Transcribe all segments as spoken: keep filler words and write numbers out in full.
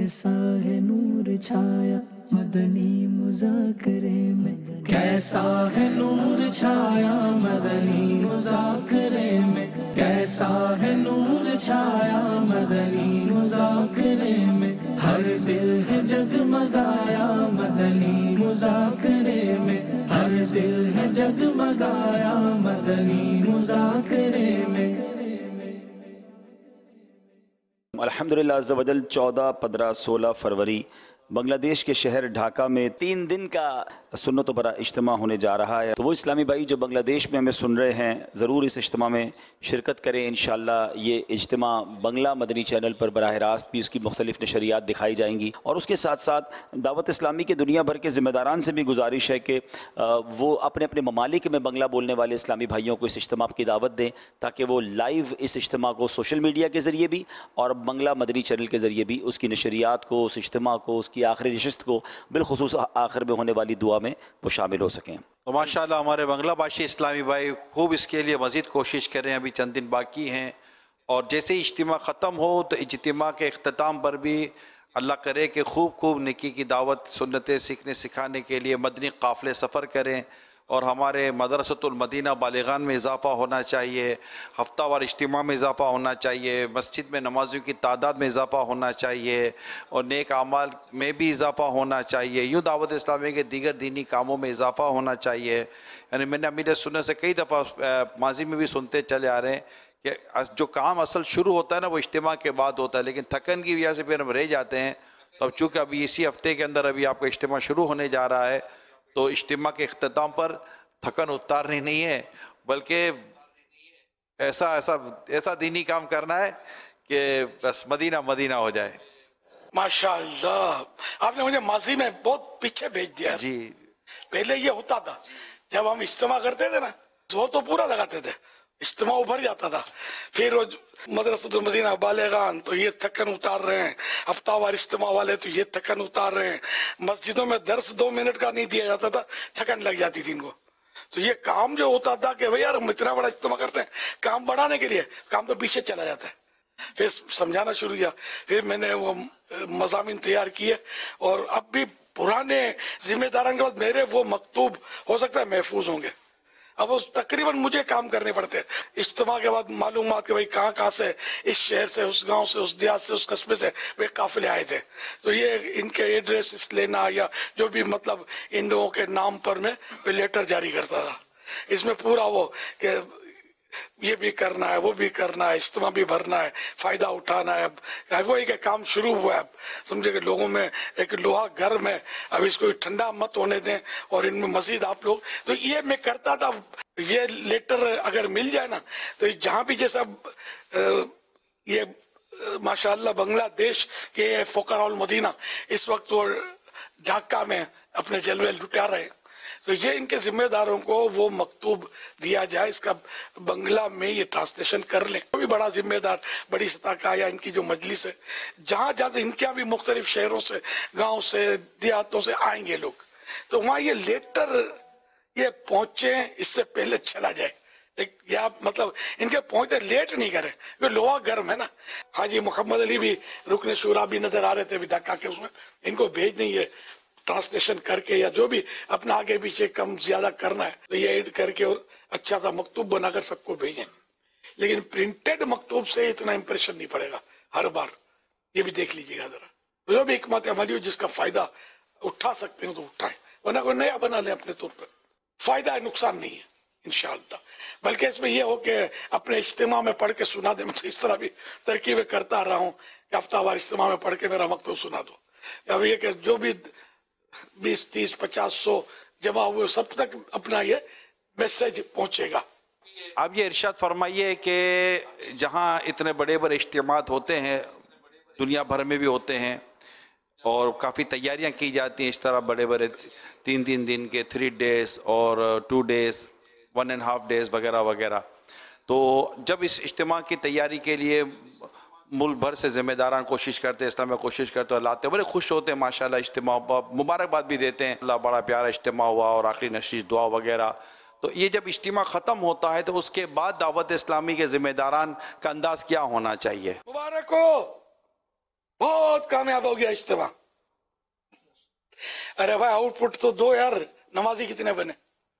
کیسا ہے نور چھایا مدنی مذاکرے میں، کیسا ہے نور چھایا مدنی مذاکرے میں، کیسا ہے نور چھایا مدنی مذاکرے میں، ہر دل ہے جگمگایا مدنی مذاکرے میں، ہر دل ہے جگمگایا مدنی مذاکرے میں۔ الحمدللہ عز و جل چودہ پندرہ سولہ فروری بنگلہ دیش کے شہر ڈھاکہ میں تین دن کا سنتوں پر اجتماع ہونے جا رہا ہے۔ تو وہ اسلامی بھائی جو بنگلہ دیش میں ہمیں سن رہے ہیں ضرور اس اجتماع میں شرکت کریں۔ انشاءاللہ یہ اجتماع بنگلہ مدنی چینل پر براہ راست بھی اس کی مختلف نشریات دکھائی جائیں گی، اور اس کے ساتھ ساتھ دعوت اسلامی کے دنیا بھر کے ذمہ داران سے بھی گزارش ہے کہ وہ اپنے اپنے ممالک میں بنگلہ بولنے والے اسلامی بھائیوں کو اس اجتماع کی دعوت دیں تاکہ وہ لائیو اس اجتماع کو سوشل میڈیا کے ذریعے بھی اور بنگلہ مدنی چینل کے ذریعے بھی اس کی نشریات کو، اس اجتماع کو، اس کی آخری نشست کو، بالخصوص آخر میں ہونے والی دعا میں وہ شامل ہو سکیں۔ تو ماشاءاللہ ہمارے بنگلہ باشی اسلامی بھائی خوب اس کے لیے مزید کوشش کریں، ابھی چند دن باقی ہیں، اور جیسے ہی اجتماع ختم ہو تو اجتماع کے اختتام پر بھی اللہ کرے کہ خوب خوب نیکی کی دعوت سنتیں سیکھنے سکھانے کے لیے مدنی قافلے سفر کریں، اور ہمارے مدرسۃ المدینہ بالغان میں اضافہ ہونا چاہیے، ہفتہ وار اجتماع میں اضافہ ہونا چاہیے، مسجد میں نمازیوں کی تعداد میں اضافہ ہونا چاہیے، اور نیک اعمال میں بھی اضافہ ہونا چاہیے، یوں دعوت اسلامی کے دیگر دینی کاموں میں اضافہ ہونا چاہیے۔ یعنی میں نے امیر سنت سے کئی دفعہ ماضی میں بھی سنتے چلے آ رہے ہیں کہ جو کام اصل شروع ہوتا ہے نا وہ اجتماع کے بعد ہوتا ہے، لیکن تھکن کی وجہ سے پھر ہم رہ جاتے ہیں۔ تو اب چونکہ ابھی اسی ہفتے کے اندر ابھی آپ کا اجتماع شروع ہونے جا رہا ہے، تو اجتماع کے اختتام پر تھکن اتارنی نہیں ہے، بلکہ ایسا ایسا ایسا دینی کام کرنا ہے کہ بس مدینہ مدینہ ہو جائے۔ ماشاءاللہ آپ نے مجھے ماضی میں بہت پیچھے بھیج دیا جی پہلے یہ ہوتا تھا جب ہم اجتماع کرتے تھے نا وہ تو پورا لگاتے تھے، اجتماع ابھر جاتا تھا، پھر وہ مدرسۃ المدینہ بالغان تو یہ تھکن اتار رہے ہیں، ہفتہ وار اجتماع والے تو یہ تھکن اتار رہے ہیں، مسجدوں میں درس دو منٹ کا نہیں دیا جاتا تھا، تھکن لگ جاتی تھی ان کو۔ تو یہ کام جو ہوتا تھا کہ بھئی یار ہم اتنا بڑا اجتماع کرتے ہیں کام بڑھانے کے لیے، کام تو پیچھے چلا جاتا ہے۔ پھر سمجھانا شروع کیا، پھر میں نے وہ مضامین تیار کیے، اور اب بھی پرانے ذمہ داران کے بعد میرے وہ مکتوب ہو سکتا ہے محفوظ ہوں گے۔ اب اس تقریباً مجھے کام کرنے پڑتے ہیں اجتماع کے بعد، معلومات کہ بھئی کہاں کہاں سے، اس شہر سے، اس گاؤں سے، اس دیہات سے، اس قصبے سے وہ قافلے آئے تھے، تو یہ ان کے ایڈریس لینا یا جو بھی مطلب ان لوگوں کے نام پر میں لیٹر جاری کرتا تھا۔ اس میں پورا وہ کہ یہ بھی کرنا ہے، وہ بھی کرنا ہے، اجتماع بھی بھرنا ہے، فائدہ اٹھانا ہے۔ اب وہی کہ کام شروع ہوا ہے، اب سمجھے کہ لوگوں میں ایک لوہا گرم ہے، اب اس کو ٹھنڈا مت ہونے دیں، اور ان میں مزید آپ لوگ، تو یہ میں کرتا تھا۔ یہ لیٹر اگر مل جائے نا تو جہاں بھی جیسا یہ ماشاءاللہ بنگلہ دیش کے فقراء المدینہ اس وقت وہ ڈھاکہ میں اپنے جلوے لٹا رہے ہیں، تو یہ ان کے ذمہ داروں کو وہ مکتوب دیا جائے، اس کا بنگلہ میں یہ ٹرانسلیشن کر لیں۔ کوئی بھی بڑا ذمہ دار بڑی سطح کا یا ان کی جو مجلس ہے جہاں جہاں ان کے بھی مختلف شہروں سے، گاؤں سے، دیہاتوں سے آئیں گے لوگ، تو وہاں یہ لیٹر یہ پہنچے اس سے پہلے چلا جائے، یا مطلب ان کے پہنچتے لیٹ نہیں کریں، یہ لوہا گرم ہے نا۔ حاجی محمد علی بھی رکن شورا بھی نظر آ رہے تھے ڈھاکہ کے، اس میں ان کو بھیج دیں یہ ٹرانسلیشن کر کے، یا جو بھی اپنا آگے پیچھے کم زیادہ کرنا ہے تو یہ ایڈ کر کے اور اچھا سا مکتوب بنا کر سب کو بھیجیں۔ لیکن پرنٹڈ مکتوب سے اتنا امپریشن نہیں پڑے گا ہر بار، یہ بھی دیکھ لیجیے گا ذرا۔ جو بھی حکمت عملی ہو جس کا فائدہ اٹھا سکتے ہو تو اٹھائیں، ورنہ کوئی نیا بنا لیں اپنے طور پر، فائدہ ہے، نقصان نہیں ہے انشاءاللہ۔ بلکہ اس میں یہ ہو کہ اپنے اجتماع میں پڑھ کے سنا دیں، مجھے اس طرح بھی ترکیبیں کرتا رہا ہوں کہ ہفتہ وار اجتماع میں پڑھ کے میرا مکتوب سنا دو، یا یہ کہ جو بھی بیس تیس پچاس سو جمع ہوئے سب تک اپنا یہ میسج پہنچے گا۔ آپ یہ ارشاد فرمائیے کہ جہاں اتنے بڑے بڑے اجتماعات ہوتے ہیں، دنیا بھر میں بھی ہوتے ہیں، اور کافی تیاریاں کی جاتی ہیں اس طرح بڑے بڑے تین تین دن کے، تھری ڈیز اور two days, one and half days وغیرہ وغیرہ، تو جب اس اجتماع کی تیاری کے لیے ملک بھر سے ذمہ داران کوشش کرتے ہیں، اسلام میں کوشش کرتے ہیں، لاتے ہیں، بڑے خوش ہوتے ہیں ماشاءاللہ، اجتماع مبارکباد بھی دیتے ہیں، اللہ بڑا پیارا اجتماع ہوا اور آخری نشست دعا وغیرہ۔ تو یہ جب اجتماع ختم ہوتا ہے تو اس کے بعد دعوت اسلامی کے ذمہ داران کا انداز کیا ہونا چاہیے؟ مبارک ہو بہت کامیاب ہو گیا اجتماع. ارے بھائی آؤٹ پٹ تو دو یار, نمازی کتنے بنے,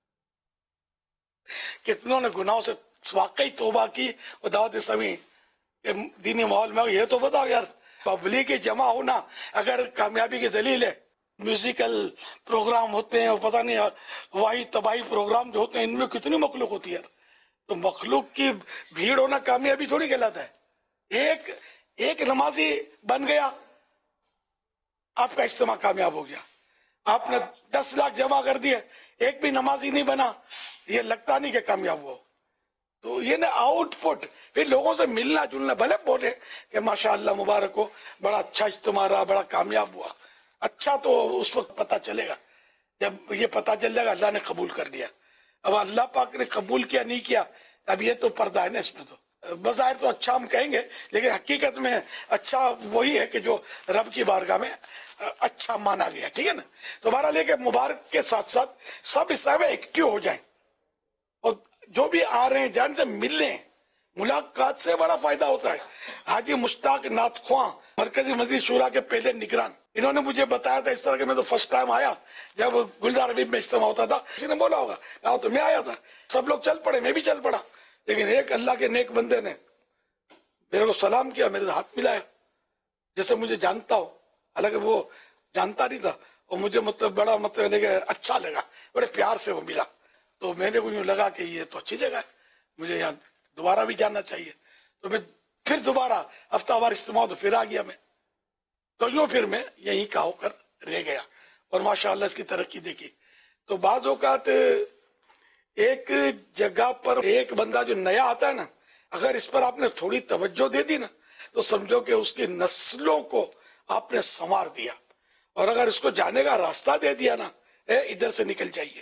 کتنوں نے گناہوں سے واقعی توبہ کی اور دعوت اسلامی دینی ماحول میں. یہ تو بتاؤ یار, پبلک جمع ہونا اگر کامیابی کی دلیل ہے. میوزیکل پروگرام ہوتے ہیں اور پتہ نہیں واحد تباہی پروگرام جو ہوتے ہیں, ان میں کتنی مخلوق ہوتی ہے یار. تو مخلوق کی بھیڑ ہونا کامیابی تھوڑی کہلاتا ہے. ایک ایک نمازی بن گیا, آپ کا اجتماع کامیاب ہو گیا. آپ نے دس لاکھ جمع کر دیے, ایک بھی نمازی نہیں بنا, یہ لگتا نہیں کہ کامیاب ہوا. تو یہ نا آؤٹ پٹ, پھر لوگوں سے ملنا جلنا. بھلے بولے کہ ماشاءاللہ مبارک ہو, بڑا اچھا اجتماع رہا, بڑا کامیاب ہوا. اچھا تو اس وقت پتا چلے گا جب یہ پتا چل جائے گا اللہ نے قبول کر دیا. اب اللہ پاک نے قبول کیا نہیں کیا, اب یہ تو پردہ ہے نا اس میں. تو بظاہر تو اچھا ہم کہیں گے, لیکن حقیقت میں اچھا وہی ہے کہ جو رب کی بارگاہ میں اچھا مانا گیا. ٹھیک ہے نا. تو بہرحال لے کے مبارک کے ساتھ ساتھ سب اس طرح میں ایکٹیو ہو جائیں, اور جو بھی آ رہے ہیں جان سے مل لیں. ملاقات سے بڑا فائدہ ہوتا ہے. حاجی مشتاق نعت خواں, مرکزی مجلس شورا کے پہلے نگران, انہوں نے مجھے بتایا تھا اس طرح کہ میں تو فرسٹ ٹائم آیا جب گلزار حبیب میں اجتماع ہوتا تھا. کسی نے بولا ہوگا آؤ, تو میں آیا تھا. سب لوگ چل پڑے, میں بھی چل پڑا. لیکن ایک اللہ کے نیک بندے نے میرے کو سلام کیا, میرے ہاتھ ملایا جیسے مجھے جانتا ہو, حالانکہ وہ جانتا نہیں تھا. اور مجھے مطلب بڑا مطلب اچھا لگا, بڑے پیار سے وہ ملا. تو میں نے یوں لگا کہ یہ تو اچھی جگہ ہے, مجھے یہاں دوبارہ بھی جانا چاہیے. تو میں پھر دوبارہ ہفتہ وار اجتماع تو پھر آ گیا میں. تو یوں پھر میں یہیں کا ہو کر رہ گیا, اور ماشاءاللہ اس کی ترقی دیکھی. تو بعض اوقات ایک جگہ پر ایک بندہ جو نیا آتا ہے نا, اگر اس پر آپ نے تھوڑی توجہ دے دی نا, تو سمجھو کہ اس کی نسلوں کو آپ نے سنوار دیا. اور اگر اس کو جانے کا راستہ دے دیا نا, اے ادھر سے نکل جائیے,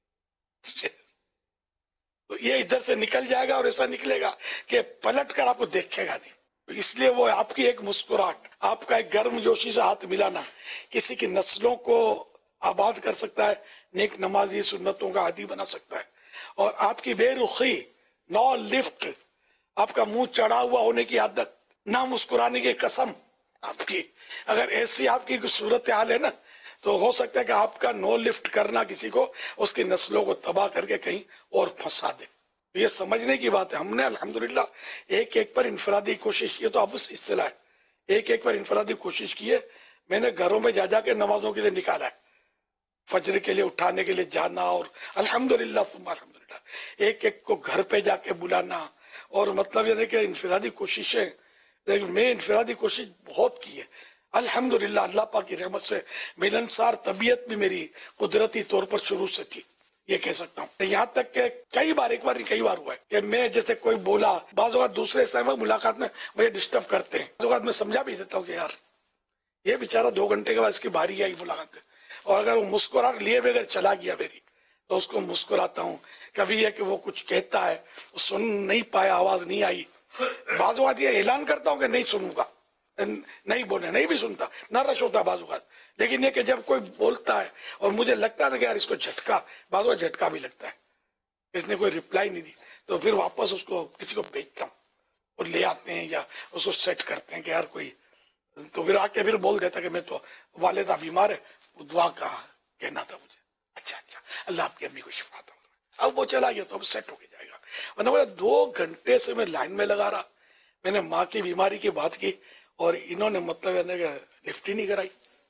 تو یہ ادھر سے نکل جائے گا, اور ایسا نکلے گا کہ پلٹ کر آپ کو دیکھے گا نہیں. اس لیے وہ آپ کی ایک مسکراہٹ, آپ کا ایک گرم جوشی سے ہاتھ ملانا کسی کی نسلوں کو آباد کر سکتا ہے, نیک نمازی سنتوں کا عادی بنا سکتا ہے. اور آپ کی بے رخی, نو لفٹ, آپ کا منہ چڑھا ہوا ہونے کی عادت, نہ مسکرانے کی قسم آپ کی, اگر ایسی آپ کی صورت حال ہے نا, تو ہو سکتا ہے کہ آپ کا نو لفٹ کرنا کسی کو اس کی نسلوں کو تباہ کر کے کہیں اور پھنسا دے. یہ سمجھنے کی بات ہے. ہم نے الحمدللہ ایک ایک پر انفرادی کوشش, یہ تو اب اصطلاح ہے, ایک ایک پر انفرادی کوشش کی ہے. میں نے گھروں میں جا جا کے نمازوں کے لیے نکالا ہے, فجر کے لیے اٹھانے کے لیے جانا, اور الحمدللہ ثم الحمدللہ ایک ایک کو گھر پہ جا کے بلانا. اور مطلب یہ ہے کہ انفرادی کوششیں, میں انفرادی کوشش بہت کی ہے الحمدللہ. اللہ پاک کی رحمت سے ملنسار طبیعت بھی میری قدرتی طور پر شروع سے تھی, یہ کہہ سکتا ہوں. یہاں تک کہ کئی بار, ایک بار نہیں کئی بار ہوا ہے کہ میں جیسے کوئی بولا, بعض اوقات دوسرے اس ملاقات میں مجھے ڈسٹرب کرتے ہیں, بعض اوقات میں سمجھا بھی دیتا ہوں کہ یار یہ بیچارہ دو گھنٹے کے بعد اس کی باری آئی ملاقات, اور اگر وہ مسکراہٹ لیے بغیر چلا گیا میری, تو اس کو مسکراتا ہوں. کبھی ہے کہ وہ کچھ کہتا ہے, سن نہیں پایا, آواز نہیں آئی, بعض اوقات یہ اعلان کرتا ہوں کہ نہیں سنوں گا, نہیں بولے, نہیں بھی سنتا, نہ رش ہوتا بعض اوقات. لیکن یہ کہ جب کوئی بولتا ہے اور مجھے لگتا ہے کہ یار اس کو جھٹکا, بعض اوقات جھٹکا بھی لگتا ہے, اس نے کوئی رپلائی نہیں دی, تو پھر واپس اس کو کسی کو بھیجتا ہوں, اور لے آتے ہیں یا اس کو سیٹ کرتے ہیں کہ یار کوئی, تو پھر آ کے پھر بول دیتا کہ میں تو والدہ بیمار ہے, وہ دعا کا کہنا تھا مجھے. اچھا اچھا, اللہ آپ کی امی کو شفا دے. اب وہ چلا گیا تو اب سیٹ ہو کے جائے گا. ورنہ بولے دو گھنٹے سے میں لائن میں لگا رہا, میں نے ماں کی بیماری کی بات کی, اور انہوں نے مطلب لفٹ ہی نہیں کرائی.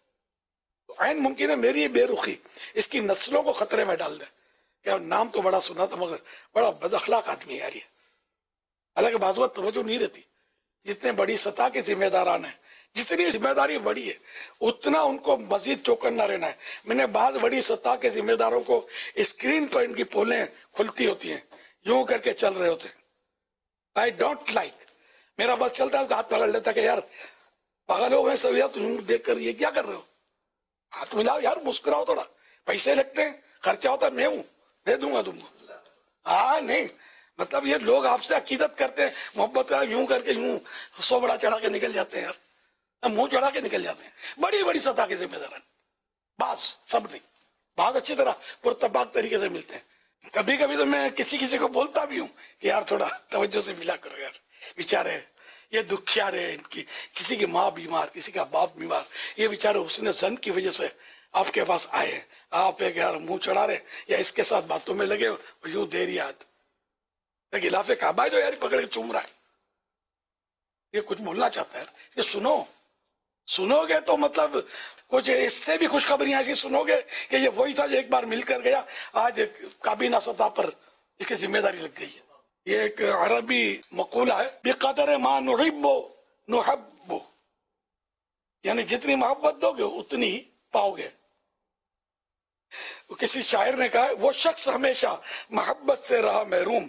تو عین ممکن ہے میری بے رخی اس کی نسلوں کو خطرے میں ڈال دے. کہ نام تو بڑا سنا تھا مگر بڑا بد اخلاق آدمی ہے یار یہ. حالانکہ بعض وقت توجہ نہیں رہتی. جتنے بڑی سطح کے ذمہ داران ہیں, جتنی ذمہ داری بڑی ہے اتنا ان کو مزید چوکنا رہنا ہے. میں نے بعض بڑی سطح کے ذمہ داروں کو اسکرین پر ان کی پولیں کھلتی ہوتی ہیں, یوں کر کے چل رہے ہوتے ہیں. آئی ڈونٹ لائک, میرا بس چلتا ہے, ہاتھ پکڑ لیتا کہ یار پاگل ہو گئے سب یار, تم دیکھ کر یہ کیا کر رہے ہو, ہاتھ ملاؤ یار, مسکراؤ تھوڑا, پیسے لگتے ہیں, خرچہ ہوتا ہے, میں ہوں, دے دوں گا تم کو. ہاں نہیں مطلب یہ لوگ آپ سے عقیدت کرتے ہیں, محبت کا, یوں کر کے یوں سو بڑا چڑھا کے نکل جاتے ہیں یار, منہ چڑھا کے نکل جاتے ہیں. بڑی بڑی سطح کے ذمہ دار, بعض, سب نہیں, بعض اچھی طرح پرتباق طریقے سے ملتے ہیں. کبھی کبھی تو میں کسی کسی کو بولتا بھی ہوں کہ یار تھوڑا توجہ سے ملا کرو یار, بیچارے یہ دکھیارے ہیں ان کی، کسی کی ماں بیمار، کسی کا باپ بیمار، یہ بیچارے حسن زن کی وجہ سے آپ کے پاس آئے ہیں، آپ ایک یار منہ چڑھا رہے یا اس کے ساتھ باتوں میں لگے یوں دے رہی ہاتھ، غلاف کعبہ جو یار پکڑ کے چوم رہا ہے، یہ کچھ بولنا چاہتا ہے، یہ سنو سنو گے تو مطلب کچھ اس سے بھی خوشخبریاں ایسی سنو گے کہ یہ وہی تھا جو ایک بار مل کر گیا، آج کابینہ سطح پر اس کی ذمہ داری لگ گئی ہے۔ یہ ایک عربی مقولہ ہے، بقدر ما نحب نحب، یعنی جتنی محبت دو گے اتنی ہی پاؤ گے۔ کسی شاعر نے کہا وہ شخص ہمیشہ محبت سے رہا محروم،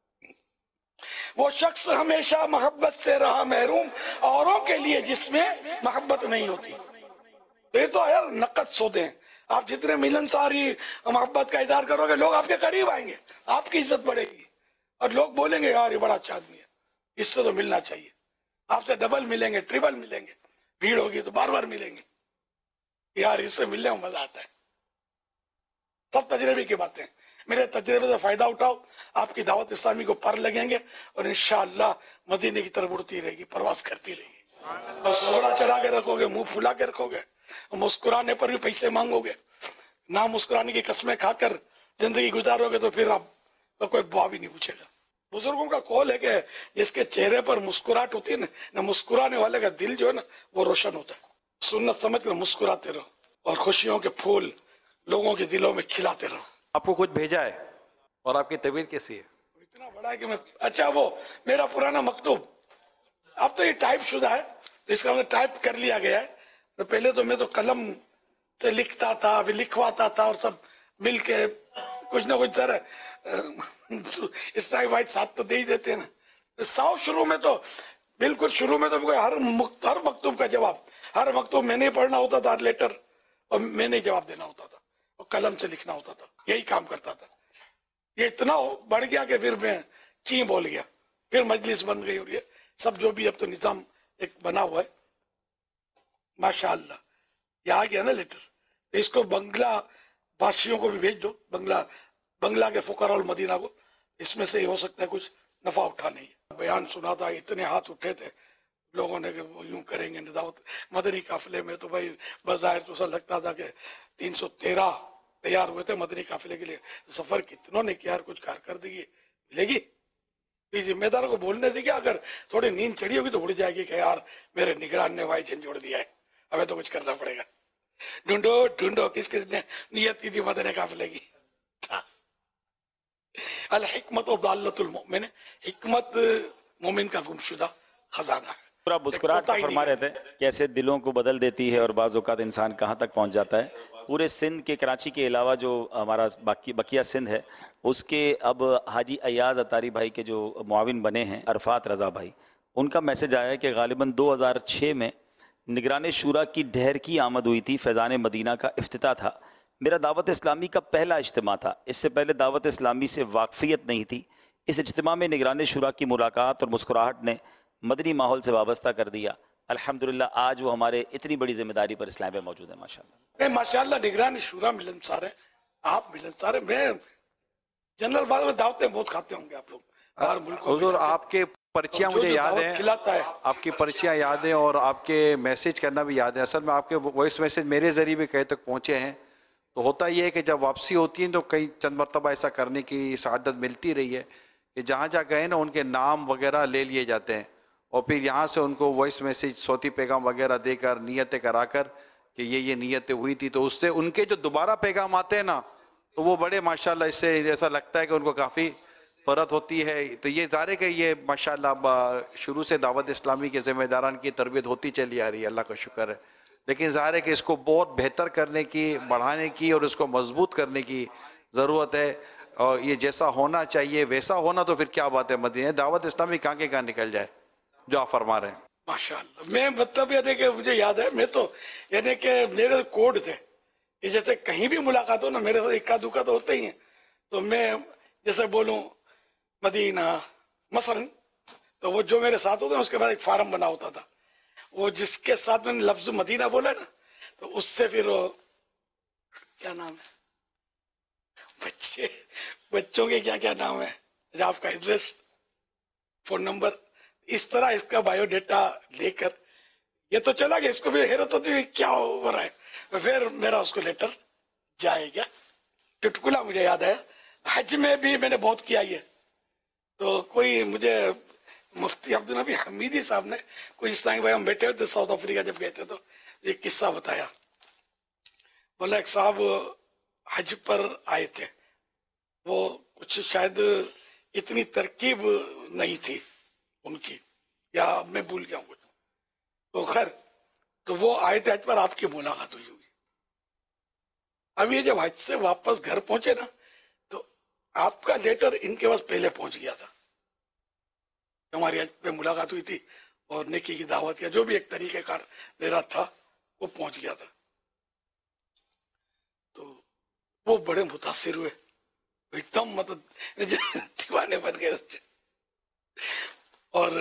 وہ شخص ہمیشہ محبت سے رہا محروم اوروں کے لیے جس میں محبت نہیں ہوتی۔ یہ تو یار نقد سودے ہیں، آپ جتنے ملنساری محبت کا اظہار کرو گے لوگ آپ کے قریب آئیں گے، آپ کی عزت بڑھے گی، اور لوگ بولیں گے یار یہ بڑا اچھا آدمی ہے، اس سے تو ملنا چاہیے، آپ سے ڈبل ملیں گے، ٹریبل ملیں گے، بھیڑ ہوگی تو بار بار ملیں گے، یار اس سے ملنے میں مزہ آتا ہے۔ سب تجربے کی باتیں، میرے تجربے سے فائدہ اٹھاؤ، آپ کی دعوت اسلامی کو پر لگیں گے اور انشاءاللہ مدینے کی طرف اڑتی رہے گی، پرواز کرتی رہے گی، اور سوڑا چڑھا کے رکھو گے، منہ پھلا کے رکھو گے، مسکرانے پر بھی پیسے مانگو گے، نہ مسکرانے کی قسمیں کھا کر زندگی گزارو گے تو پھر آپ کو کوئی دعا بھی نہیں پوچھے گا۔ بزرگوں کا قول ہے کہ جس کے چہرے پر مسکراہٹ ہوتی ہے نا، مسکرانے والے کا دل جو ہے نا وہ روشن ہوتا ہے۔ سنت سمجھ کر مسکراتے رہو اور خوشیوں کے پھول لوگوں کے دلوں میں کھلاتے رہو۔ آپ کو کچھ بھیجا ہے اور آپ کی طبیعت کیسی ہے؟ اتنا بڑا ہے کہ میں، اچھا وہ میرا پرانا مکتوب، اب تو یہ ٹائپ شدہ ہے تو اس کا مطلب ٹائپ کر لیا گیا ہے، تو پہلے تو میں تو قلم سے لکھتا تھا، ابھی لکھواتا تھا، اور سب مل کے کچھ نہ کچھ ذرا اسلائی واحد ساتھ تو دے ہی دیتے ہیں نا۔ ساؤ شروع میں تو بالکل شروع میں تو ہر ہر مکتوب کا جواب، ہر مکتوب میں نے پڑھنا ہوتا تھا، ہر لیٹر اور میں نے جواب دینا ہوتا تھا، اور قلم سے لکھنا ہوتا تھا، یہی کام کرتا تھا۔ یہ اتنا بڑھ گیا کہ پھر میں چی بول گیا، پھر مجلس بن گئی، اور یہ سب جو بھی اب تو نظام ایک بنا ہوا ہے ماشاءاللہ۔ یہ آ گیا نا لیٹر، تو اس کو بنگلہ بھاشیوں کو بھی بھیج دو، بنگلہ بنگلہ کے فقراء المدینہ کو، اس میں سے ہی ہو سکتا ہے کچھ نفع اٹھانے ہی۔ بیان سنا تھا، اتنے ہاتھ اٹھے تھے لوگوں نے کہ وہ یوں کریں گے دعوت مدنی قافلے میں، تو بھائی بظاہر تو ایسا لگتا تھا کہ تین سو تیرہ تیار ہوئے تھے مدنی قافلے کے لیے، سفر کتنوں نے کیا، کچھ کارکردگی ملے گی؟ اس ذمہ دار کو بولنے سے کیا، اگر تھوڑی نیند چڑھی ہوگی تو اڑ جائے گی کہ یار میرے نگران نے وائی جھنجھوڑ دیا ہے، ہمیں تو کچھ کرنا پڑے گا۔ ڈھونڈو ڈھونڈو کس کس نے نیت کی تھی مدنی قافلے کی۔ الحکمت و ضالۃ المؤمن، حکمت مومن کا گمشدہ خزانہ ہے۔ پورا مسکراہٹ کا فرما رہے تھے کیسے دلوں کو بدل دیتی ہے اور بعض اوقات انسان کہاں تک پہنچ جاتا ہے۔ پورے سندھ کے، کراچی کے علاوہ جو ہمارا باقی بقیہ سندھ ہے، اس کے اب حاجی ایاز اتاری بھائی کے جو معاون بنے ہیں عرفات رضا بھائی، ان کا میسج آیا ہے کہ غالباً دو ہزار چھ میں نگران شورا کی ڈھیر کی آمد ہوئی تھی، فیضان مدینہ کا افتتاح تھا، میرا دعوت اسلامی کا پہلا اجتماع تھا، اس سے پہلے دعوت اسلامی سے واقفیت نہیں تھی، اس اجتماع میں نگران شورا کی ملاقات اور مسکراہٹ نے مدنی ماحول سے وابستہ کر دیا۔ الحمدللہ آج وہ ہمارے اتنی بڑی ذمہ داری پر اسلام میں موجود ہے، ماشاءاللہ۔ ماشاءاللہ نگران شورا ملنسار ہے، آپ ملنسار ہیں، میں جنرل بات میں دعوتیں بہت کھاتے ہوں گے آپ لوگ باہر ملکوں میں۔ حضور آپ کے پرچیاں مجھے یاد ہیں، کھلاتا ہے آپ کی پرچیاں یاد ہیں اور آپ کے میسج کرنا بھی یاد ہے۔ اصل میں آپ کے وائس میسج میرے ذریعے بھی کہیں تک پہنچے ہیں، تو ہوتا یہ ہے کہ جب واپسی ہوتی ہے تو کئی چند مرتبہ ایسا کرنے کی سعادت ملتی رہی ہے کہ جہاں جہاں گئے نا ان کے نام وغیرہ لے لیے جاتے ہیں، اور پھر یہاں سے ان کو وائس میسج صوتی پیغام وغیرہ دے کر نیتیں کرا کر کہ یہ یہ نیتیں ہوئی تھی، تو اس سے ان کے جو دوبارہ پیغام آتے ہیں نا تو وہ بڑے ماشاءاللہ، اس سے ایسا لگتا ہے کہ ان کو کافی فرحت ہوتی ہے۔ تو یہ ظاہر ہے کہ یہ ماشاءاللہ شروع سے دعوت اسلامی کے ذمہ داران کی تربیت ہوتی چلی آ رہی ہے، اللہ کا شکر ہے، لیکن ظاہر ہے کہ اس کو بہت بہتر کرنے کی، بڑھانے کی اور اس کو مضبوط کرنے کی ضرورت ہے، اور یہ جیسا ہونا چاہیے ویسا ہونا تو پھر کیا بات ہے، مدینہ دعوت اسلامی کہاں کے کہاں نکل جائے جو آپ فرما رہے ہیں۔ ماشاءاللہ۔ میں مطلب یعنی کہ مجھے یاد ہے، میں تو یعنی کہ میرے کوڈ تھے کہ جیسے کہیں بھی ملاقات ہو نا، میرے ساتھ اکا دکا تو ہوتے ہی ہیں، تو میں جیسے بولوں مدینہ مثلا، تو وہ جو میرے ساتھ ہوتے ہیں اس کے بعد ایک فارم بنا ہوتا تھا، وہ جس کے ساتھ میں نے لفظ مدینہ بولا نا تو اس سے پھر وہ کیا نام ہے، بچے بچوں کے کیا کیا نام ہے، آپ کا ایڈریس، فون نمبر، इस तरह इसका बायोडेटा लेकर ये तो चला गया, इसको भी हैरत होती है क्या हो रहा है, तो फिर मेरा उसको लेटर जाएगा। चुटकुला मुझे याद है, हज में भी मैंने बहुत किया ये, तो कोई मुझे मुफ्ती अब्दुल नबी हमीदी साहब ने, कुछ इस्लामी भाई हम बैठे हुए थे साउथ अफ्रीका जब गए थे, तो एक किस्सा बताया। बोला एक साहब हज पर आए थे, वो कुछ शायद इतनी तरकीब नहीं थी उनकी, या मैं भूल गया कुछ, तो खैर तो वो आए थे हज पर, आपकी मुलाकात हुई होगी। अब ये जब हज से वापस घर पहुंचे ना, तो आपका लेटर इनके पास पहले पहुंच गया था। हमारी हज पे मुलाकात हुई थी और नेकी की दावत या जो भी एक तरीकेकार मेरा था वो पहुंच गया था। तो वो बड़े मुतासिर हुए, एकदम मतलब दीवाने बन गए उससे। और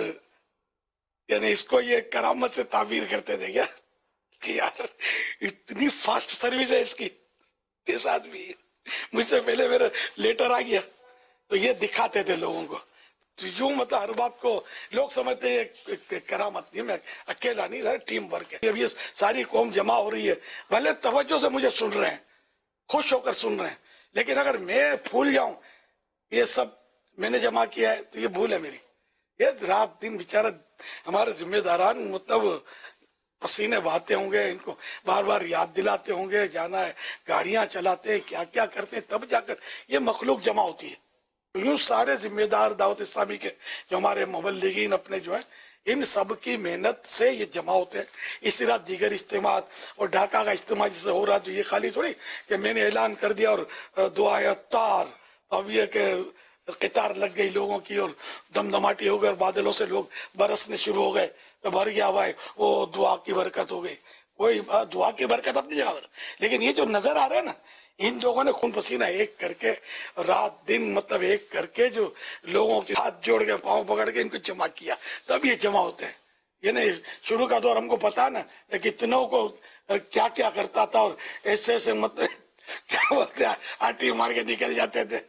यानी इसको ये करामत से ताबीर करते थे क्या कि यार इतनी फास्ट सर्विस है इसकी, इस आदमी मुझसे पहले मेरा लेटर आ गया। तो ये दिखाते थे लोगों को, तो यूं मतलब हर बात को लोग समझते हैं करामत नहीं, मैं अकेला नहीं, सारी टीम वर्क है। अब ये सारी कौम जमा हो रही है, भले तवज्जो से मुझे सुन रहे हैं, खुश होकर सुन रहे हैं, लेकिन अगर मैं भूल जाऊं ये सब मैंने जमा किया है तो ये भूल है मेरी। ये रात दिन बेचारा हमारे जिम्मेदारान मतलब पसीने बहाते होंगे, इनको बार बार याद दिलाते होंगे, जाना है, गाड़ियां चलाते हैं, क्या क्या करते हैं, तब जाकर ये मखलूक जमा होती है। तो यूं सारे जिम्मेदार दावत इस्लामी के जो हमारे मुबल्लिगीन अपने जो है, इन सब की मेहनत से ये जमा होते हैं। इसी तरह दीगर इज्तिमात और ढाका का इज्तिमा जिससे हो रहा, तो ये खाली थोड़ी कि मैंने ऐलान कर दिया और दुआ तार, अब ये के कतार लग गई लोगों की और दमदमाटी हो गई, बादलों से लोग बरसने शुरू हो गए, तो भर गया भाई, वो दुआ की बरकत हो गई। कोई दुआ की बरकत अपनी जगह, लेकिन ये जो नजर आ रहा है ना, इन लोगों ने खून पसीना एक करके रात दिन मतलब एक करके जो लोगों के हाथ जोड़ के पांव पकड़ के इनको जमा किया, तब ये जमा होते हैं। ये नहीं शुरू का दौर हमको पता ना कितनों को क्या क्या करता था, और ऐसे ऐसे मतलब क्या बोलते हैं आंटी मार के निकल जाते थे।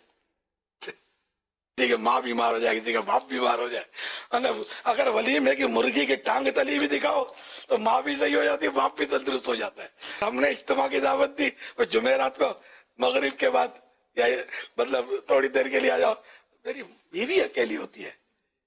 किसी के माँ बीमार हो जाए, किसी का बाप बीमार हो जाए, अगर वलीम है कि मुर्गी की टांग तली भी दिखाओ तो माँ भी सही हो जाती है, बाप भी तंदुरुस्त हो जाता है। हमने इज्तिमा की दावत दी और जुमेरात को मगरिब के बाद या मतलब थोड़ी देर के लिए आ जाओ, मेरी बीवी अकेली होती है,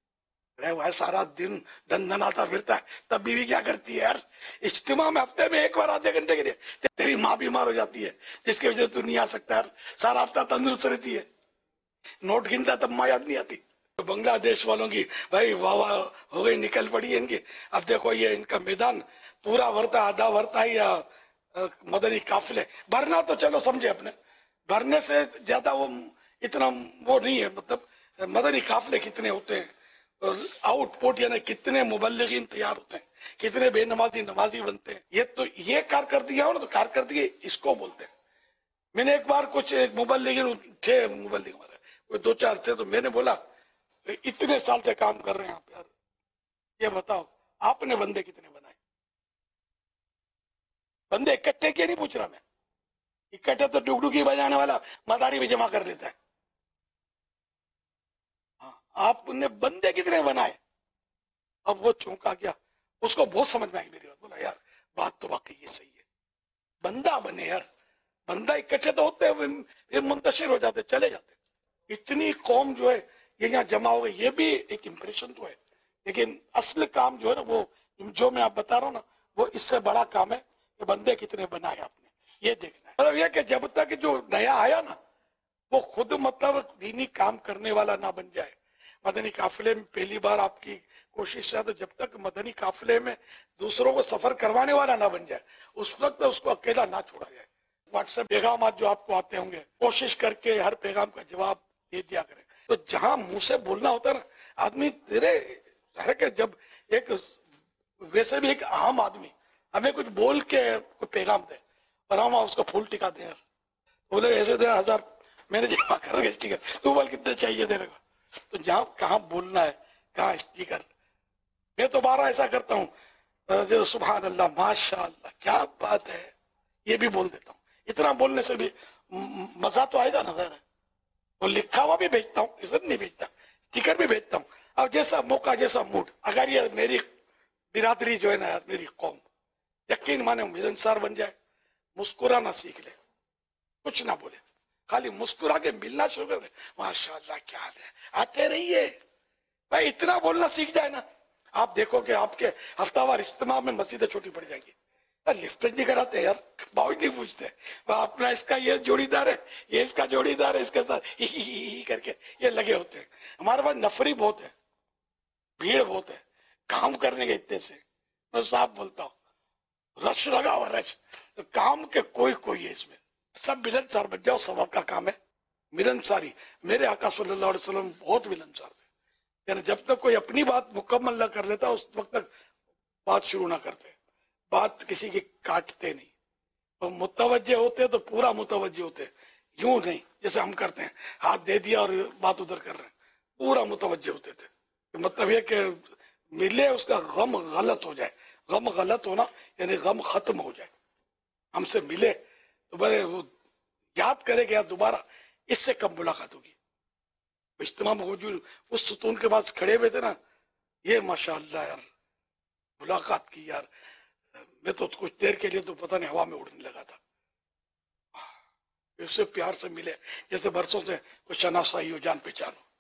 वह सारा दिन दंदनाता फिरता है, तब बीवी क्या करती है यार, इज्तिमा में हफ्ते में एक बार आधे घंटे के लिए, तेरी माँ बीमार हो जाती है जिसकी वजह से तू नहीं आ सकता यार, सारा हफ्ता तंदुरुस्त रहती है, नोट गिनता तब माँ याद नहीं आती। तो बांग्लादेश वालों की भाई वाह वाह हो गई, निकल पड़ी है इनकी। अब देखो ये इनका मैदान पूरा भरता, आधा भरता है, या मदनी काफिले भरना तो चलो समझे अपने, भरने से ज्यादा वो इतना वो नहीं है, मतलब मदनी काफिले कितने होते हैं और आउटपुट यानी कितने मुबल्लिगीन तैयार होते हैं, कितने बेनमाजी नमाजी बनते हैं। ये तो ये कारकर्दगी हो ना, तो कारकर्दगी इसको बोलते हैं। मैंने एक बार कुछ मुबल्लिगीन थे, मुबल्लिग हमारे कोई दो चार थे, तो मैंने बोला इतने साल से काम कर रहे हैं आप यार, ये बताओ आपने बंदे कितने बनाए? बंदे इकट्ठे किए नहीं पूछ रहा मैं, इकट्ठे तो डुगडुगी बजाने वाला मदारी भी जमा कर देता है। हाँ, आपने बंदे कितने बनाए? अब वो चौंका गया, उसको बहुत समझ में आई मेरी बात। बोला यार बात तो वाकई ये सही है, बंदा बने यार, बंदा इकट्ठे तो होते हैं, ये मुंतशिर हो जाते, चले जाते। इतनी कौम जो है ये यहाँ जमा हो गई, ये भी एक इंप्रेशन तो है, लेकिन असल काम जो है ना, वो जो मैं आप बता रहा हूँ ना, वो इससे बड़ा काम है कि बंदे कितने बनाए आपने, ये देखना है। मतलब यह कि जब तक जो नया आया ना, वो खुद मतलब दीनी काम करने वाला ना बन जाए। मदनी काफिले में पहली बार आपकी कोशिश है, तो जब तक मदनी काफिले में दूसरों को सफर करवाने वाला ना बन जाए, उस वक्त उसको अकेला ना छोड़ा जाए। व्हाट्सएप पैगाम जो आपको आते होंगे, कोशिश करके हर पैगाम का जवाब दे दिया करें। तो जहां मुंह से बोलना होता है ना, आदमी तेरे है कि जब एक वैसे भी एक आम आदमी हमें कुछ बोल के कोई पैगाम दे और हम उसको फूल टिका दे, बोले ऐसे दे हजार मैंने जमा कर गए स्टिकर, तू बोल कितने चाहिए देने को। तो जहां कहाँ बोलना है, कहाँ स्टिकर, मैं तो बारह ऐसा करता हूँ, सुभान अल्लाह माशा अल्लाह क्या बात है, ये भी बोल देता हूँ। इतना बोलने से भी मजा तो आएगा ना, ज़रा। और लिखा हुआ भी भेजता हूँ, इज्जत नहीं भेजता, स्टिकर भी भेजता हूँ, اب جیسا موقع جیسا موڈ، اگر یہ میری برادری جو ہے نا یار، میری قوم یقین مانے ملنسار بن جائے، مسکرانا سیکھ لے، کچھ نہ بولے، خالی مسکرا کے ملنا شروع کر دے، ماشاء اللہ کیا حال ہے، آتے رہیے بھائی، اتنا بولنا سیکھ جائے نا، آپ دیکھو کہ آپ کے ہفتہ وار اجتماع میں مسجدیں چھوٹی پڑ جائیں گی. لفٹ نہیں کراتے یار، باؤ نہیں پوچھتے، اپنا اس کا یہ جوڑی دار ہے، یہ اس کا جوڑی دار ہے، اس کے ساتھ ہی ہی ہی کر کے یہ لگے ہوتے ہیں. ہمارے پاس نفری بہت ہے، بھیڑ بہت ہے، کام کرنے کے اتنے سے میں صاف بولتا ہوں، رش لگا ہوا رش، تو کام کے کوئی کوئی ہے اس میں. سب ملنسار بن جاؤ، سبب کا کام ہے ملنساری. میرے آقا صلی اللہ علیہ وسلم بہت ملنسار تھے، یعنی جب تک کوئی اپنی بات مکمل نہ کر لیتا اس وقت تک بات شروع نہ کرتے، بات کسی کی کاٹتے نہیں، اور متوجہ ہوتے تو پورا متوجہ ہوتے، یوں نہیں جیسے ہم کرتے ہیں ہاتھ دے دیا اور بات ادھر کر رہے ہیں، پورا متوجہ ہوتے تھے. مطلب یہ کہ ملے اس کا غم غلط ہو جائے، غم غلط ہونا یعنی غم ختم ہو جائے. ہم سے ملے تو بڑے وہ یاد کرے کہ یار دوبارہ اس سے کم ملاقات ہوگی. اجتماع میں موجود اس ستون کے پاس کھڑے ہوئے تھے نا، یہ ماشاءاللہ یار ملاقات کی یار، میں تو کچھ دیر کے لیے تو پتہ نہیں ہوا میں اڑنے لگا تھا. اسے پیار سے ملے جیسے برسوں سے کوئی شناسائی ہو، جان پہچان ہو.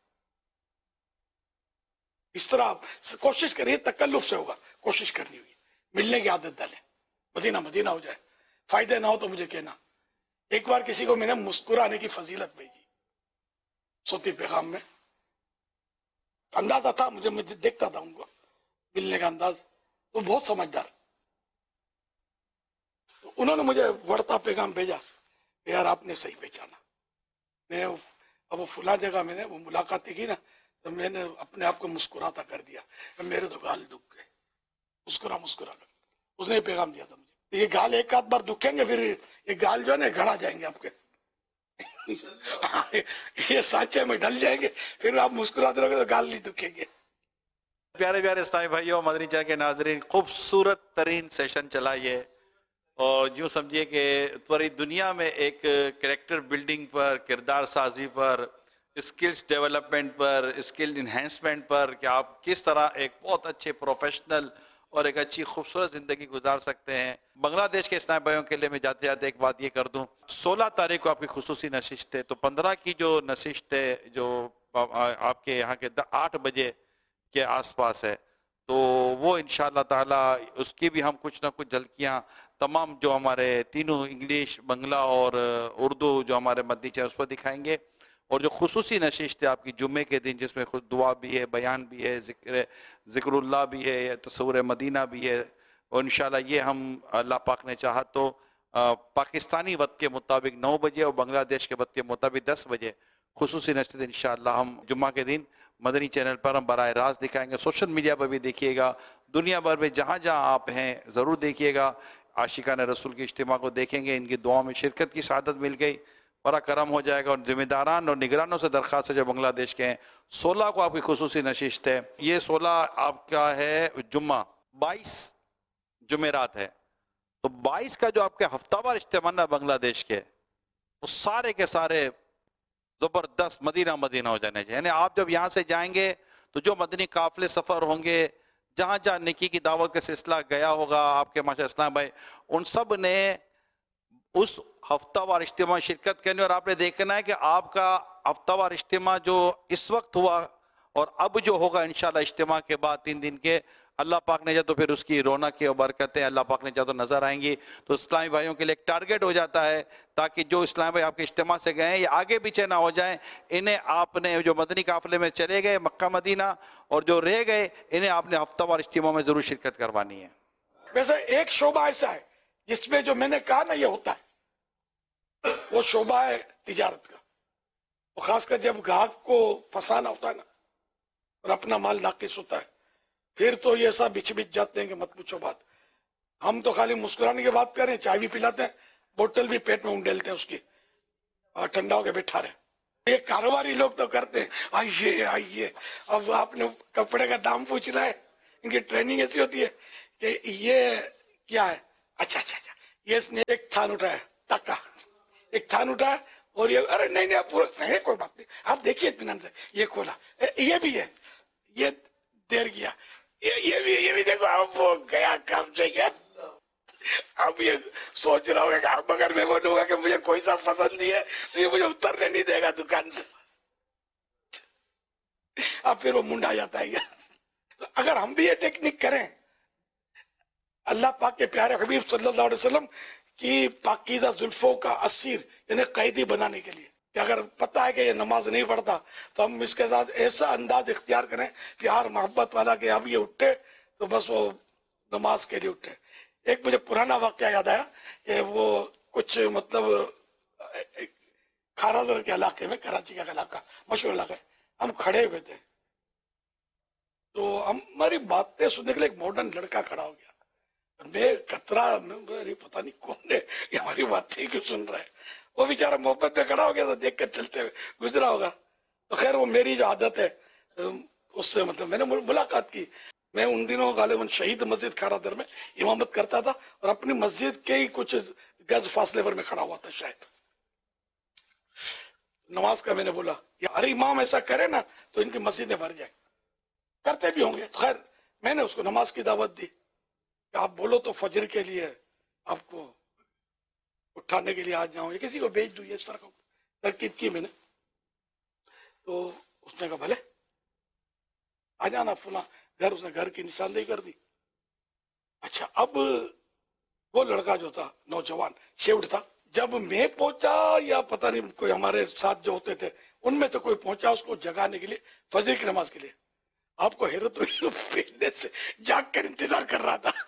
اس طرح آپ کوشش کریے، تکلف سے ہوگا، کوشش کرنی ہوگی، ملنے کی عادت ڈالیں، مدینہ مدینہ ہو جائے. فائدے نہ ہو تو مجھے کہنا. ایک بار کسی کو میں نے مسکرانے کی فضیلت بھیجی صوتی پیغام میں، اندازہ تھا مجھے، مجھے دیکھتا تھا ان کو ملنے کا انداز، تو بہت سمجھدار. تو انہوں نے مجھے بڑھتا پیغام بھیجا، یار آپ نے صحیح پہچانا. میں اب وہ فلاں جگہ میں نے وہ ملاقات کی نا، تو میں نے اپنے آپ کو مسکراتا کر دیا، میرے تو گال دکھ گئے، مسکرا مسکرا کر. اس نے پیغام دیا تھا مجھے، یہ گال ایک آدھ بار دکھیں گے، پھر یہ گال جو ہے نا گھڑا جائیں گے آپ کے، یہ سانچے میں ڈل جائیں گے، پھر آپ مسکراتے رہو گے تو گال نہیں دکھیں گے. پیارے پیارے اسلامی بھائیوں، مدنی چینل کے ناظرین، خوبصورت ترین سیشن چلا یہ، اور یوں سمجھیے کہ پوری دنیا میں ایک کریکٹر بلڈنگ پر، کردار سازی پر، اسکلز ڈیولپمنٹ پر، اسکل انہینسمنٹ پر، کہ آپ کس طرح ایک بہت اچھے پروفیشنل اور ایک اچھی خوبصورت زندگی گزار سکتے ہیں. بنگلہ دیش کے اسلامی بھائیوں کے لیے میں جاتے جاتے ایک بات یہ کر دوں، سولہ تاریخ کو آپ کی خصوصی نشست ہے، تو پندرہ کی جو نشست ہے جو آپ کے یہاں کے آٹھ بجے کے آس پاس ہے، تو وہ انشاءاللہ تعالی اس کی بھی ہم کچھ نہ کچھ جھلکیاں تمام جو ہمارے تینوں انگلش، بنگلہ اور اردو جو ہمارے مدنی چینل اس پر دکھائیں گے. اور جو خصوصی نشست ہے آپ کی جمعے کے دن، جس میں خود دعا بھی ہے، بیان بھی ہے، ذکر ذکر اللہ بھی ہے، تصور مدینہ بھی ہے، اور انشاءاللہ یہ ہم اللہ پاک نے چاہا تو پاکستانی وقت کے مطابق نو بجے اور بنگلہ دیش کے وقت کے مطابق دس بجے خصوصی نشست انشاءاللہ ہم جمعہ کے دن مدنی چینل پر ہم براہ راست دکھائیں گے. سوشل میڈیا پر بھی دیکھیے گا، دنیا بھر میں جہاں جہاں آپ ہیں ضرور دیکھیے گا. عاشقان رسول کے اجتماع کو دیکھیں گے، ان کی دعاؤں میں شرکت کی سعادت مل گئی، بڑا کرم ہو جائے گا. اور ذمہ داران اور نگرانوں سے درخواست ہے جو بنگلہ دیش کے ہیں، سولہ کو آپ کی خصوصی نشست ہے. یہ سولہ آپ کا ہے جمعہ، بائیس جمعرات ہے، تو بائیس کا جو آپ کے ہفتہ وار اجتماع ہے بنگلہ دیش کے، وہ سارے کے سارے زبردست مدینہ مدینہ ہو جانے چاہیے. یعنی آپ جب یہاں سے جائیں گے تو جو مدنی قافلے سفر ہوں گے، جہاں جہاں نکی کی دعوت کا سلسلہ گیا ہوگا آپ کے ماشاء اسلام بھائی، ان سب نے اس ہفتہ وار اجتماع شرکت کرنی. اور آپ نے دیکھنا ہے کہ آپ کا ہفتہ وار اجتماع جو اس وقت ہوا اور اب جو ہوگا انشاءاللہ اجتماع کے بعد تین دن کے، اللہ پاک نے چاہا تو پھر اس کی رونق اور برکتیں اللہ پاک نے چاہا تو نظر آئیں گی. تو اسلامی بھائیوں کے لیے ایک ٹارگٹ ہو جاتا ہے تاکہ جو اسلامی بھائی آپ کے اجتماع سے گئے ہیں یہ آگے پیچھے نہ ہو جائیں. انہیں آپ نے جو مدنی قافلے میں چلے گئے مکہ مدینہ اور جو رہ گئے، انہیں آپ نے ہفتہ وار اجتماع میں ضرور شرکت کروانی ہے. ویسے ایک شعبہ ایسا ہے جس میں جو میں نے کہا نا یہ ہوتا ہے، وہ شعبہ ہے تجارت کا. اور خاص کر جب گاہک کو پھنسانا ہوتا ہے نا اور اپنا مال ناقص ہوتا ہے، پھر تو یہ سب بچ بچ جاتے ہیں کہ مت پوچھو بات. ہم تو خالی مسکرانے کی بات کریں، چائے بھی پلاتے ہیں، بوتل بھی پیٹ میں انڈیلتے ہیں اس کی، اور ٹھنڈا ہو کے بیٹھا رہے. یہ کاروباری لوگ تو کرتے ہیں، آئیے آئیے. اب آپ نے کپڑے کا دام پوچھنا ہے، ان کی ٹریننگ ایسی ہوتی ہے کہ یہ کیا ہے، اچھا اچھا اچھا یہ اس نے ایک تھان اٹھایا، تکا ایک تھان اٹھایا، اور یہ ارے نہیں نہیں پورا نہیں، کوئی بات نہیں، آپ دیکھیے اطمینان سے، یہ کھولا، یہ بھی ہے. یہ دیر کیا، یہ یہ بھی یہ بھی دیکھو اب وہ گیا کام سے کیا. اب یہ سوچ رہا ہوگا کہ اب اگر میں بولوں گا کہ مجھے کوئی سا پسند نہیں ہے تو یہ مجھے اترنے نہیں دے گا دکان سے. اب پھر وہ منڈا جاتا ہے. تو اگر ہم بھی یہ ٹیکنیک کریں اللہ پاک کے پیارے حبیب صلی اللہ علیہ وسلم کی پاکیزہ زلفوں کا اسیر یعنی قیدی بنانے کے لیے، کہ اگر پتہ ہے کہ یہ نماز نہیں پڑھتا تو ہم اس کے ساتھ ایسا انداز اختیار کریں پیار محبت والا کہ اب یہ اٹھے تو بس وہ نماز کے لیے اٹھے. ایک مجھے پرانا واقعہ یاد آیا کہ وہ کچھ مطلب کھارا کے علاقے میں، کراچی کا علاقہ مشہور علاقہ ہے، ہم کھڑے ہوئے تھے تو ہماری باتیں سننے کے لیے ایک ماڈرن لڑکا کھڑا ہو گیا. میں کترا میری پتہ نہیں کون ہے یہ ہماری باتیں کیوں سن رہا ہے. وہ بیچارہ محبت میں کھڑا ہو گیا تو دیکھ کر چلتے ہوئے گزرا ہوگا. تو خیر وہ میری جو عادت ہے اس سے مطلب میں نے ملاقات کی. میں ان دنوں غالباً شہید مسجد کھارا در میں امامت کرتا تھا اور اپنی مسجد کے ہی کچھ گز فاصلے پر میں کھڑا ہوا تھا. شاید نماز کا میں نے بولا یہ ہر امام ایسا کرے نا تو ان کی مسجدیں بھر جائیں. کرتے بھی ہوں گے. خیر میں نے اس کو نماز کی دعوت دی کہ آپ بولو تو فجر کے لیے آپ کو اٹھانے کے لیے آ جاؤں یا کسی کو بھیج دوں، اس طرح کا ترکیب کی میں نے. تو اس نے کہا بھلے آ جانا فلاں گھر. اس نے گھر کی نشاندہی کر دی. اچھا اب وہ لڑکا جو تھا نوجوان شیوڈ تھا، جب میں پہنچا یا پتہ نہیں کوئی ہمارے ساتھ جو ہوتے تھے ان میں سے کوئی پہنچا اس کو جگانے کے لیے فجر کی نماز کے لیے، آپ کو حیرت ہوئی پہلے سے جاگ کر انتظار کر رہا تھا.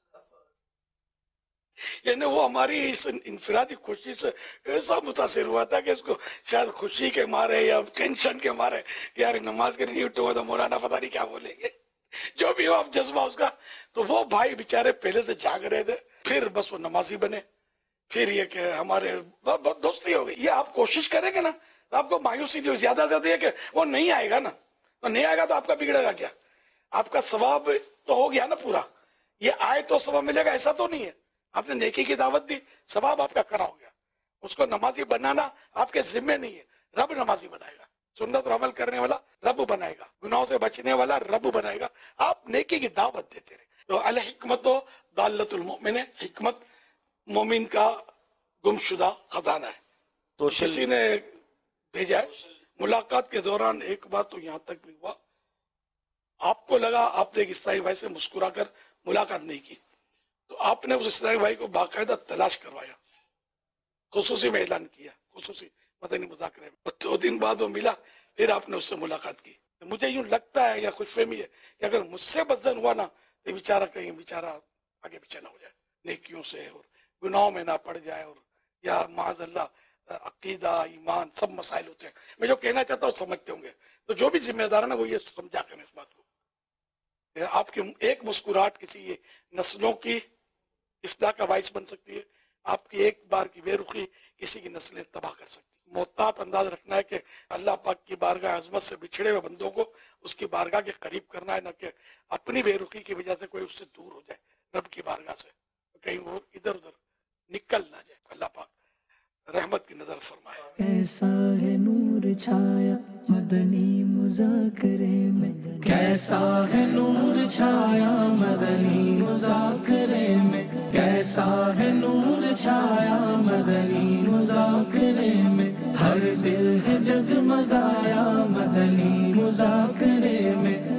یعنی وہ ہماری اس انفرادی خوشی سے ایسا متاثر ہوا تھا کہ اس کو شاید خوشی کے مارے یا ٹینشن کے مارے کہ یار نماز کے نہیں اٹھے ہوئے تو مولانا پتہ نہیں کیا بولیں گے، جو بھی ہو اب جذبہ اس کا. تو وہ بھائی بیچارے پہلے سے جاگ رہے تھے. پھر بس وہ نمازی بنے. پھر یہ کہ ہمارے بہت دوستی ہو گئی. یہ آپ کوشش کریں گے نا تو آپ کو مایوسی جو زیادہ زیادہ ہے کہ وہ نہیں آئے گا نا، تو نہیں آئے گا تو آپ کا بگڑے گا کیا؟ آپ کا ثواب تو ہو گیا نا پورا. یہ آئے تو ثواب ملے گا ایسا تو نہیں ہے. آپ نے نیکی کی دعوت دی، ثواب آپ کا کرا ہو گیا. اس کو نمازی بنانا آپ کے ذمے نہیں ہے، رب نمازی بنائے گا. سنت اور عمل کرنے والا رب بنائے گا، گناہوں سے بچنے والا رب بنائے گا. آپ نیکی کی دعوت دیتے رہے. تو الحکمت و ضالۃ المؤمن، حکمت مومن کا گمشدہ خزانہ ہے. تو کسی نے بھیجا ہے. ملاقات کے دوران ایک بات تو یہاں تک بھی ہوا، آپ کو لگا آپ نے ایک عیسائی بھائی سے مسکرا کر ملاقات نہیں کی تو آپ نے اس عیسائی بھائی کو باقاعدہ تلاش کروایا، خصوصی میں اعلان کیا، خصوصی مدنی مذاکرے میں. دو دن بعد وہ ملا، پھر آپ نے اس سے ملاقات کی. مجھے یوں لگتا ہے یا خوش فہمی ہے کہ اگر مجھ سے بدزن ہوا نا تو بیچارہ کہیں بیچارہ آگے پیچھے نہ ہو جائے، نیکیوں سے اور گناہوں میں نہ پڑ جائے، اور یا معاذ اللہ عقیدہ ایمان سب مسائل ہوتے ہیں. میں جو کہنا چاہتا ہوں سمجھتے ہوں گے. تو جو بھی ذمہ دار ہے نا وہ یہ سمجھا کریں اس بات کو. آپ کی ایک مسکراہٹ کسی نسلوں کی اصلاح کا باعث بن سکتی ہے. آپ کی ایک بار کی بے رخی کسی کی نسلیں تباہ کر سکتی ہے. محتاط انداز رکھنا ہے کہ اللہ پاک کی بارگاہ عظمت سے بچھڑے ہوئے بندوں کو اس کی بارگاہ کے قریب کرنا ہے، نہ کہ اپنی بے رخی کی وجہ سے کوئی اس سے دور ہو جائے رب کی بارگاہ سے، کہیں وہ ادھر ادھر نکل نہ جائے. اللہ پاک رحمت کی نظر فرمائے. ایسا ہے نور چھایا مدنی مذاکرے میں، کیسا ہے نور چھایا مدنی مذاکرے میں، کیسا ہے نور چھایا مدنی مذاکرے میں، ہر دل ہے جگمگایا مدنی مذاکرے میں.